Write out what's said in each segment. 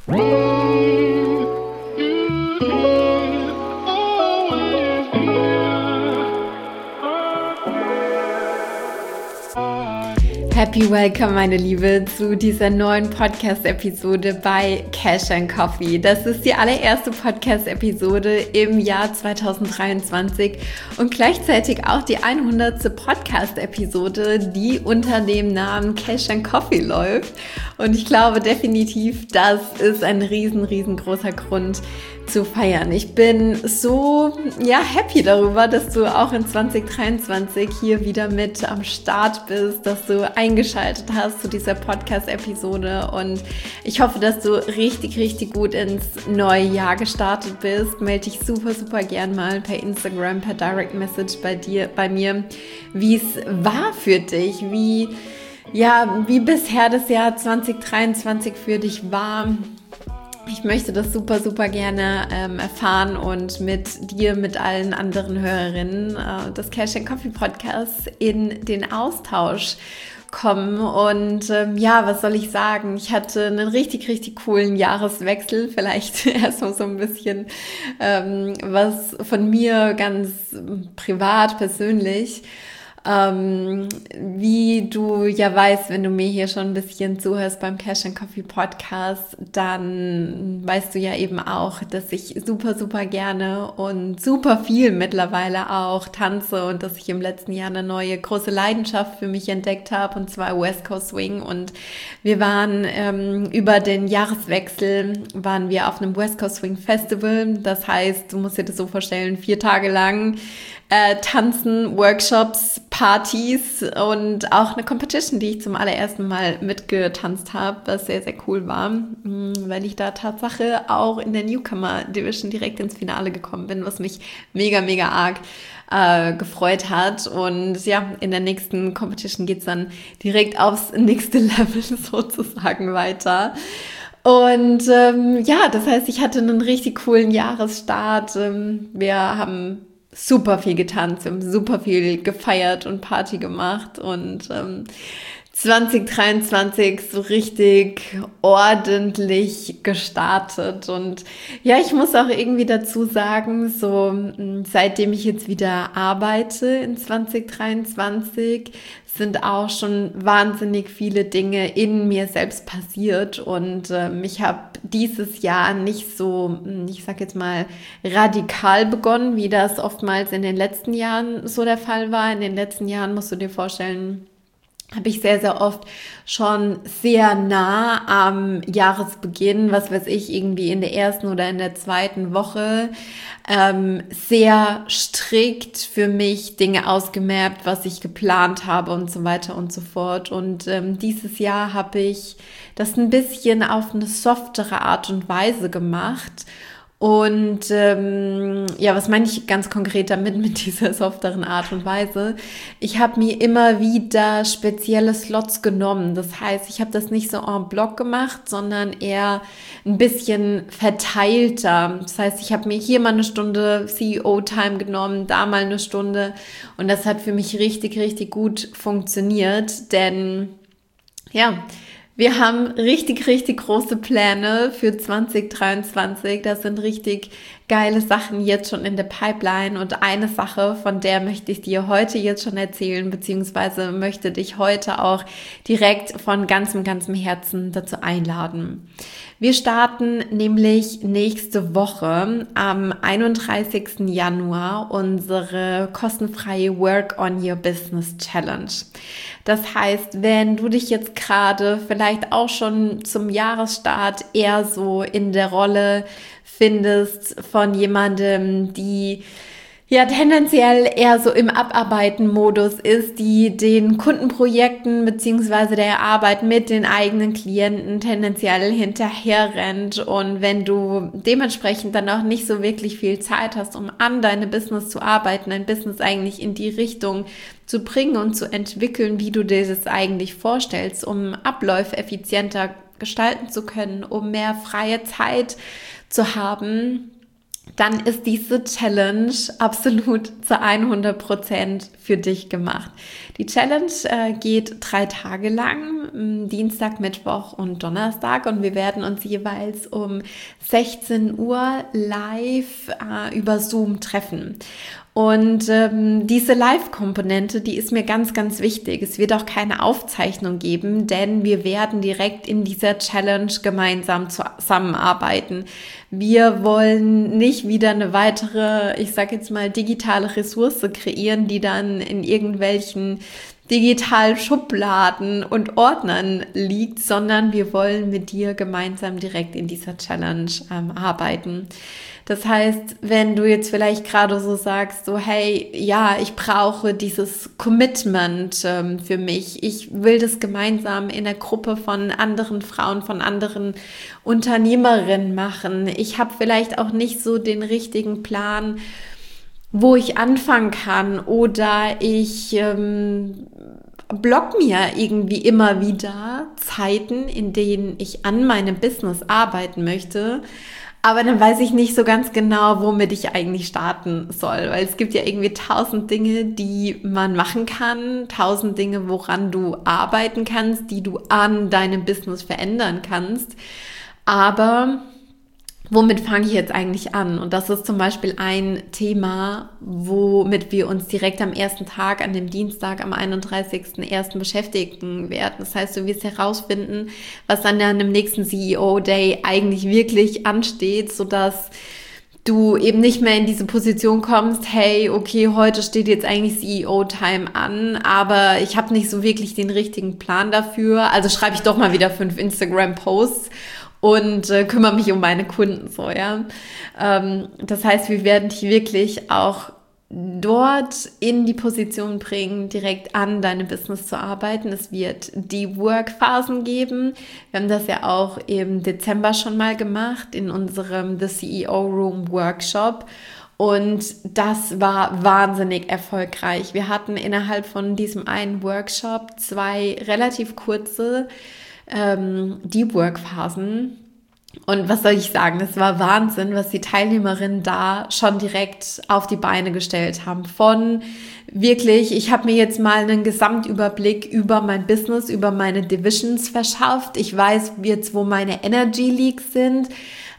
Happy Welcome, meine Liebe, zu dieser neuen Podcast-Episode bei Cash & Coffee. Das ist die allererste Podcast-Episode im Jahr 2023 und gleichzeitig auch die 100. Podcast-Episode, die unter dem Namen Cash & Coffee läuft. Und ich glaube definitiv, das ist ein riesengroßer Grund zu feiern. Ich bin so happy darüber, dass du auch in 2023 hier wieder mit am Start bist, dass du eingeschaltet hast zu dieser Podcast-Episode und ich hoffe, dass du richtig gut ins neue Jahr gestartet bist. Melde dich super gern mal per Instagram, per Direct Message bei mir, wie es war für dich, wie bisher das Jahr 2023 für dich war. Ich möchte das super gerne erfahren und mit dir, mit allen anderen Hörerinnen des Cash & Coffee Podcasts in den Austausch kommen. Und was soll ich sagen? Ich hatte einen richtig coolen Jahreswechsel. Vielleicht erstmal so ein bisschen was von mir ganz privat, persönlich. Wie du ja weißt, wenn du mir hier schon ein bisschen zuhörst beim Cash & Coffee Podcast, dann weißt du ja eben auch, dass ich super gerne und super viel mittlerweile auch tanze und dass ich im letzten Jahr eine neue große Leidenschaft für mich entdeckt habe, und zwar West Coast Swing. Und wir waren über den Jahreswechsel waren wir auf einem West Coast Swing Festival. Das heißt, du musst dir das so vorstellen, 4 Tage lang Tanzen, Workshops, Partys und auch eine Competition, die ich zum allerersten Mal mitgetanzt habe, was sehr cool war, weil ich da Tatsache auch in der Newcomer Division direkt ins Finale gekommen bin, was mich mega arg gefreut hat. Und ja, in der nächsten Competition geht's dann direkt aufs nächste Level sozusagen weiter. Und das heißt, ich hatte einen richtig coolen Jahresstart. Wir haben super viel getanzt, wir haben super viel gefeiert und Party gemacht und 2023 so richtig ordentlich gestartet. Und ja, ich muss auch irgendwie dazu sagen, so seitdem ich jetzt wieder arbeite in 2023, sind auch schon wahnsinnig viele Dinge in mir selbst passiert und ich habe dieses Jahr nicht so, ich sag jetzt mal, radikal begonnen, wie das oftmals in den letzten Jahren so der Fall war. In den letzten Jahren, musst du dir vorstellen, habe ich sehr oft schon sehr nah am Jahresbeginn, was weiß ich, irgendwie in der ersten oder in der zweiten Woche, sehr strikt für mich Dinge ausgemappt, was ich geplant habe und so weiter und so fort. Und dieses Jahr habe ich das ein bisschen auf eine softere Art und Weise gemacht. Und was meine ich ganz konkret damit mit dieser softeren Art und Weise? Ich habe mir immer wieder spezielle Slots genommen. Das heißt, ich habe das nicht so en bloc gemacht, sondern eher ein bisschen verteilter. Das heißt, ich habe mir hier mal eine Stunde CEO-Time genommen, da mal eine Stunde. Und das hat für mich richtig gut funktioniert, denn wir haben richtig große Pläne für 2023. Das sind richtig geile Sachen jetzt schon in der Pipeline. Und eine Sache, von der möchte ich dir heute jetzt schon erzählen, beziehungsweise möchte dich heute auch direkt von ganzem Herzen dazu einladen. Wir starten nämlich nächste Woche am 31. Januar unsere kostenfreie Work on Your Business Challenge. Das heißt, wenn du dich jetzt gerade vielleicht auch schon zum Jahresstart eher so in der Rolle findest von jemandem, die tendenziell eher so im Abarbeiten-Modus ist, die den Kundenprojekten beziehungsweise der Arbeit mit den eigenen Klienten tendenziell hinterher rennt, und wenn du dementsprechend dann auch nicht so wirklich viel Zeit hast, um an deinem Business zu arbeiten, dein Business eigentlich in die Richtung zu bringen und zu entwickeln, wie du dir das eigentlich vorstellst, um Abläufe effizienter gestalten zu können, um mehr freie Zeit zu haben, dann ist diese Challenge absolut zu 100% für dich gemacht. Die Challenge geht 3 Tage lang, Dienstag, Mittwoch und Donnerstag, und wir werden uns jeweils um 16 Uhr live über Zoom treffen. Und diese Live-Komponente, die ist mir ganz, ganz wichtig. Es wird auch keine Aufzeichnung geben, denn wir werden direkt in dieser Challenge gemeinsam zusammenarbeiten. Wir wollen nicht wieder eine weitere, ich sage jetzt mal, digitale Ressource kreieren, die dann in irgendwelchen digitalen Schubladen und Ordnern liegt, sondern wir wollen mit dir gemeinsam direkt in dieser Challenge arbeiten. Das heißt, wenn du jetzt vielleicht gerade so sagst, so hey, ja, ich brauche dieses Commitment für mich. Ich will das gemeinsam in der Gruppe von anderen Frauen, von anderen Unternehmerinnen machen. Ich habe vielleicht auch nicht so den richtigen Plan, wo ich anfangen kann, oder ich block mir irgendwie immer wieder Zeiten, in denen ich an meinem Business arbeiten möchte. Aber dann weiß ich nicht so ganz genau, womit ich eigentlich starten soll, weil es gibt ja irgendwie 1000 Dinge, die man machen kann, 1000 Dinge, woran du arbeiten kannst, die du an deinem Business verändern kannst. Aber womit fange ich jetzt eigentlich an? Und das ist zum Beispiel ein Thema, womit wir uns direkt am ersten Tag, an dem Dienstag, am 31.01. beschäftigen werden. Das heißt, du wirst herausfinden, was an deinem nächsten CEO-Day eigentlich wirklich ansteht, sodass du eben nicht mehr in diese Position kommst, hey, okay, heute steht jetzt eigentlich CEO-Time an, aber ich habe nicht so wirklich den richtigen Plan dafür. Also schreibe ich doch mal wieder 5 Instagram-Posts und kümmere mich um meine Kunden so, ja. Das heißt, wir werden dich wirklich auch dort in die Position bringen, direkt an deinem Business zu arbeiten. Es wird die Work-Phasen geben. Wir haben das ja auch im Dezember schon mal gemacht in unserem The CEO Room Workshop. Und das war wahnsinnig erfolgreich. Wir hatten innerhalb von diesem einen Workshop 2 relativ kurze Deep Work Phasen. Und was soll ich sagen, es war Wahnsinn, was die Teilnehmerinnen da schon direkt auf die Beine gestellt haben. Von wirklich, ich habe mir jetzt mal einen Gesamtüberblick über mein Business, über meine Divisions verschafft. Ich weiß jetzt, wo meine Energy Leaks sind.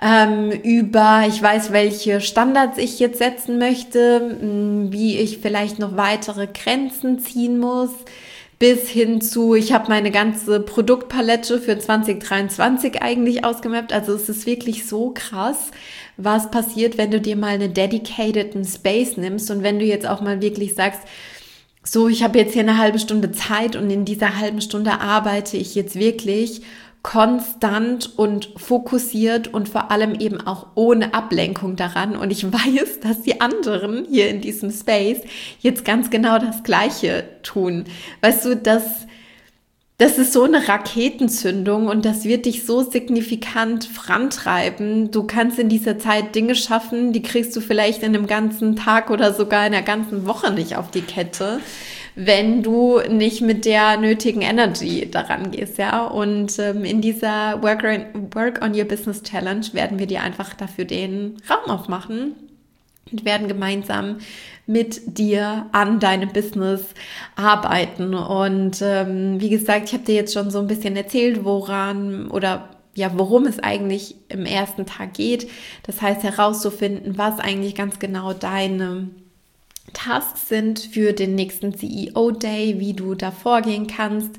Ich weiß, welche Standards ich jetzt setzen möchte, wie ich vielleicht noch weitere Grenzen ziehen muss. Bis hin zu, ich habe meine ganze Produktpalette für 2023 eigentlich ausgemappt. Also es ist wirklich so krass, was passiert, wenn du dir mal einen dedicateden Space nimmst und wenn du jetzt auch mal wirklich sagst, so, ich habe jetzt hier eine halbe Stunde Zeit und in dieser halben Stunde arbeite ich jetzt wirklich konstant und fokussiert und vor allem eben auch ohne Ablenkung daran. Und ich weiß, dass die anderen hier in diesem Space jetzt ganz genau das Gleiche tun. Weißt du, das ist so eine Raketenzündung und das wird dich so signifikant vorantreiben. Du kannst in dieser Zeit Dinge schaffen, die kriegst du vielleicht in einem ganzen Tag oder sogar in einer ganzen Woche nicht auf die Kette, wenn du nicht mit der nötigen Energy daran gehst, ja. Und in dieser Work on Your Business Challenge werden wir dir einfach dafür den Raum aufmachen und werden gemeinsam mit dir an deinem Business arbeiten. Und wie gesagt, ich habe dir jetzt schon so ein bisschen erzählt, worum es eigentlich im ersten Tag geht. Das heißt, herauszufinden, was eigentlich ganz genau deine Tasks sind für den nächsten CEO-Day, wie du da vorgehen kannst,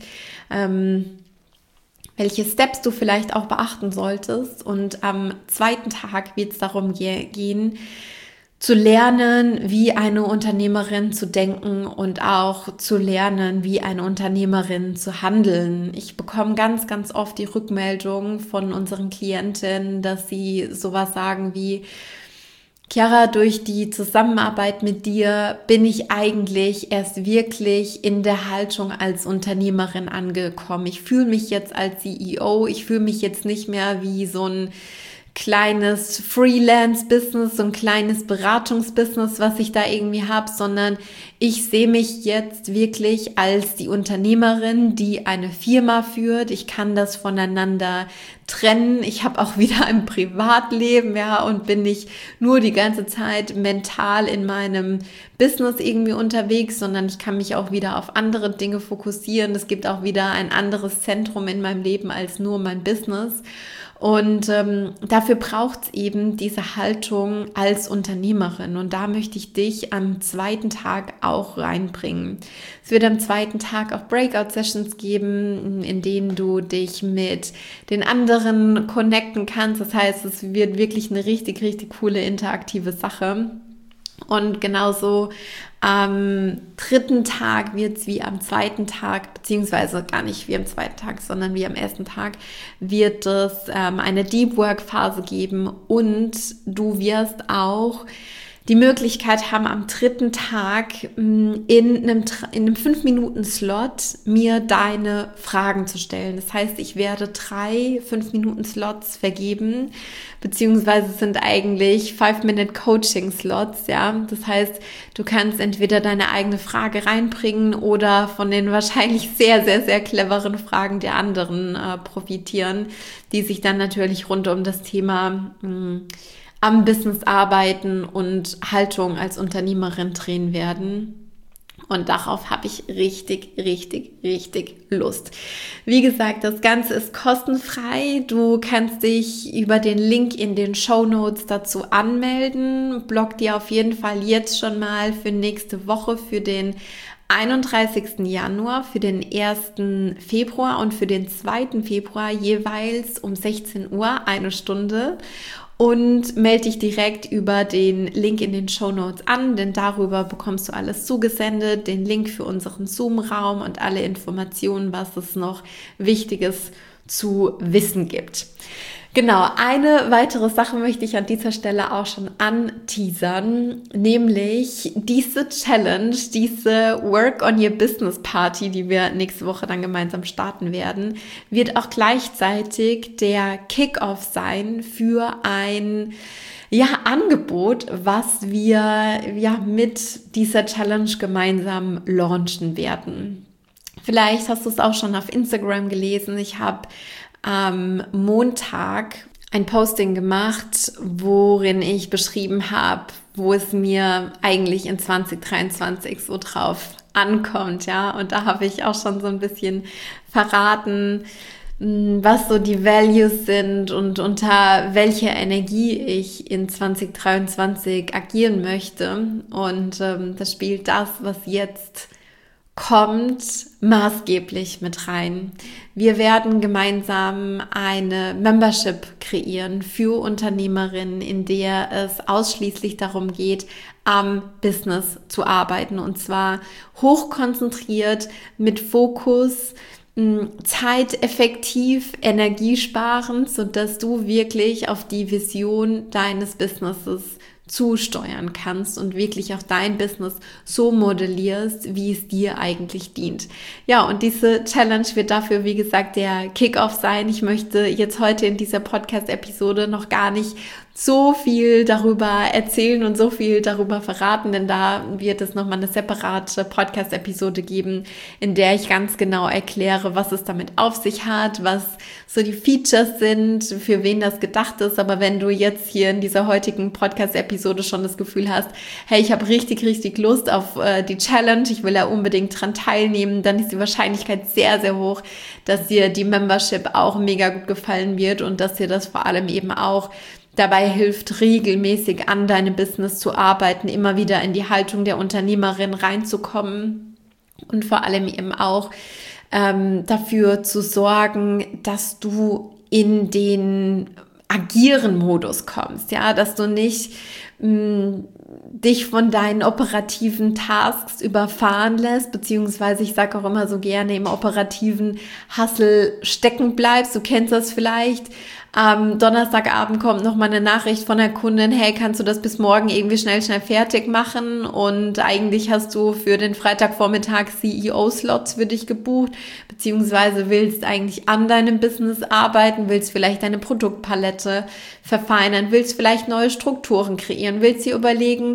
welche Steps du vielleicht auch beachten solltest. Und am zweiten Tag wird es darum gehen, zu lernen, wie eine Unternehmerin zu denken und auch zu lernen, wie eine Unternehmerin zu handeln. Ich bekomme ganz, ganz oft die Rückmeldung von unseren Klientinnen, dass sie sowas sagen wie: Chiara, durch die Zusammenarbeit mit dir bin ich eigentlich erst wirklich in der Haltung als Unternehmerin angekommen. Ich fühle mich jetzt als CEO, ich fühle mich jetzt nicht mehr wie so ein kleines Freelance-Business, so ein kleines Beratungsbusiness, was ich da irgendwie habe, sondern Ich sehe mich jetzt wirklich als die Unternehmerin, die eine Firma führt. Ich kann das voneinander trennen. Ich habe auch wieder ein Privatleben, ja, und bin nicht nur die ganze Zeit mental in meinem Business irgendwie unterwegs, sondern ich kann mich auch wieder auf andere Dinge fokussieren. Es gibt auch wieder ein anderes Zentrum in meinem Leben als nur mein Business. Und dafür braucht es eben diese Haltung als Unternehmerin. Und da möchte ich dich am zweiten Tag auch reinbringen. Es wird am zweiten Tag auch Breakout-Sessions geben, in denen du dich mit den anderen connecten kannst. Das heißt, es wird wirklich eine richtig, richtig coole interaktive Sache. Und genauso am dritten Tag wird es wie am zweiten Tag, beziehungsweise gar nicht wie am zweiten Tag, sondern wie am ersten Tag, wird es eine Deep Work Phase geben und du wirst auch die Möglichkeit haben, am dritten Tag in einem 5-Minuten-Slot mir deine Fragen zu stellen. Das heißt, ich werde 3 5-Minuten-Slots vergeben, beziehungsweise sind eigentlich 5-Minute-Coaching-Slots, ja. Das heißt, du kannst entweder deine eigene Frage reinbringen oder von den wahrscheinlich sehr, sehr, sehr cleveren Fragen der anderen profitieren, die sich dann natürlich rund um das Thema am Business arbeiten und Haltung als Unternehmerin drehen werden. Und darauf habe ich richtig, richtig, richtig Lust. Wie gesagt, das Ganze ist kostenfrei. Du kannst dich über den Link in den Shownotes dazu anmelden. Block dir auf jeden Fall jetzt schon mal für nächste Woche, für den 31. Januar, für den 1. Februar und für den 2. Februar jeweils um 16 Uhr 1 Stunde. Und melde dich direkt über den Link in den Shownotes an, denn darüber bekommst du alles zugesendet, den Link für unseren Zoom-Raum und alle Informationen, was es noch Wichtiges zu wissen gibt. Genau, eine weitere Sache möchte ich an dieser Stelle auch schon anteasern, nämlich diese Challenge, diese Work on Your Business Party, die wir nächste Woche dann gemeinsam starten werden, wird auch gleichzeitig der Kick-Off sein für ein Angebot, was wir mit dieser Challenge gemeinsam launchen werden. Vielleicht hast du es auch schon auf Instagram gelesen. Ich habe am Montag ein Posting gemacht, worin ich beschrieben habe, wo es mir eigentlich in 2023 so drauf ankommt, ja. Und da habe ich auch schon so ein bisschen verraten, was so die Values sind und unter welcher Energie ich in 2023 agieren möchte. Und das spielt das, was jetzt kommt, maßgeblich mit rein. Wir werden gemeinsam eine Membership kreieren für Unternehmerinnen, in der es ausschließlich darum geht, am Business zu arbeiten, und zwar hochkonzentriert mit Fokus, zeiteffektiv, energiesparend, sodass du wirklich auf die Vision deines Businesses zusteuern kannst und wirklich auch dein Business so modellierst, wie es dir eigentlich dient. Ja, und diese Challenge wird dafür, wie gesagt, der Kick-Off sein. Ich möchte jetzt heute in dieser Podcast-Episode noch gar nicht so viel darüber erzählen und so viel darüber verraten, denn da wird es nochmal eine separate Podcast-Episode geben, in der ich ganz genau erkläre, was es damit auf sich hat, was so die Features sind, für wen das gedacht ist. Aber wenn du jetzt hier in dieser heutigen Podcast-Episode schon das Gefühl hast, hey, ich habe richtig, richtig Lust auf die Challenge, ich will ja unbedingt dran teilnehmen, dann ist die Wahrscheinlichkeit sehr, sehr hoch, dass dir die Membership auch mega gut gefallen wird und dass dir das vor allem eben auch dabei hilft, regelmäßig an deinem Business zu arbeiten, immer wieder in die Haltung der Unternehmerin reinzukommen und vor allem eben auch dafür zu sorgen, dass du in den Agieren-Modus kommst, ja, dass du nicht dich von deinen operativen Tasks überfahren lässt, beziehungsweise ich sage auch immer so gerne im operativen Hustle stecken bleibst. Du kennst das vielleicht. Am Donnerstagabend kommt noch mal eine Nachricht von der Kundin, hey, kannst du das bis morgen irgendwie schnell fertig machen? Und eigentlich hast du für den Freitagvormittag CEO-Slots für dich gebucht, beziehungsweise willst eigentlich an deinem Business arbeiten, willst vielleicht deine Produktpalette verfeinern, willst vielleicht neue Strukturen kreieren, willst dir überlegen,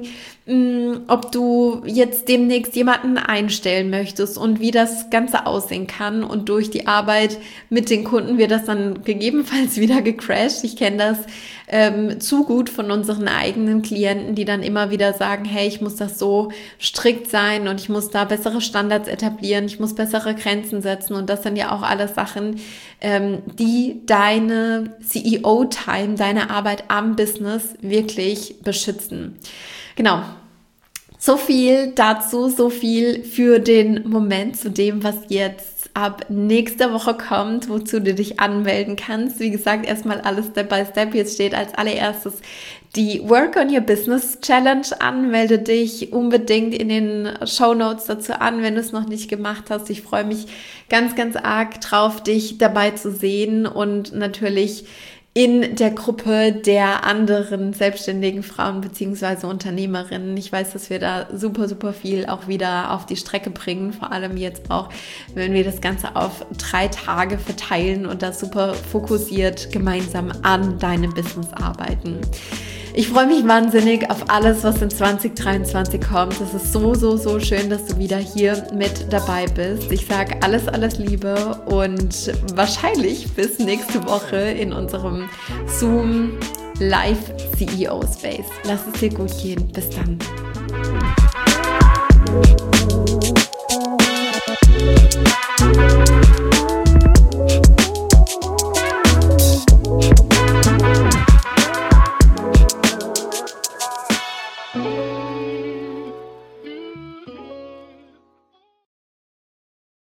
ob du jetzt demnächst jemanden einstellen möchtest und wie das Ganze aussehen kann. Und durch die Arbeit mit den Kunden wird das dann gegebenenfalls wieder gecrashed. Ich kenne das zu gut von unseren eigenen Klienten, die dann immer wieder sagen, hey, ich muss das so strikt sein und ich muss da bessere Standards etablieren, ich muss bessere Grenzen setzen. Und das sind ja auch alles Sachen, die deine CEO-Time, deine Arbeit am Business wirklich beschützen. Genau. So viel dazu, so viel für den Moment zu dem, was jetzt ab nächster Woche kommt, wozu du dich anmelden kannst. Wie gesagt, erstmal alles Step by Step. Jetzt steht als allererstes die Work on Your Business Challenge an. Melde dich unbedingt in den Shownotes dazu an, wenn du es noch nicht gemacht hast. Ich freue mich ganz, ganz arg drauf, dich dabei zu sehen und natürlich in der Gruppe der anderen selbstständigen Frauen bzw. Unternehmerinnen. Ich weiß, dass wir da super, super viel auch wieder auf die Strecke bringen, vor allem jetzt auch, wenn wir das Ganze auf 3 Tage verteilen und das super fokussiert gemeinsam an deinem Business arbeiten. Ich freue mich wahnsinnig auf alles, was in 2023 kommt. Es ist so, so, so schön, dass du wieder hier mit dabei bist. Ich sage alles, alles Liebe und wahrscheinlich bis nächste Woche in unserem Zoom Live CEO Space. Lass es dir gut gehen. Bis dann.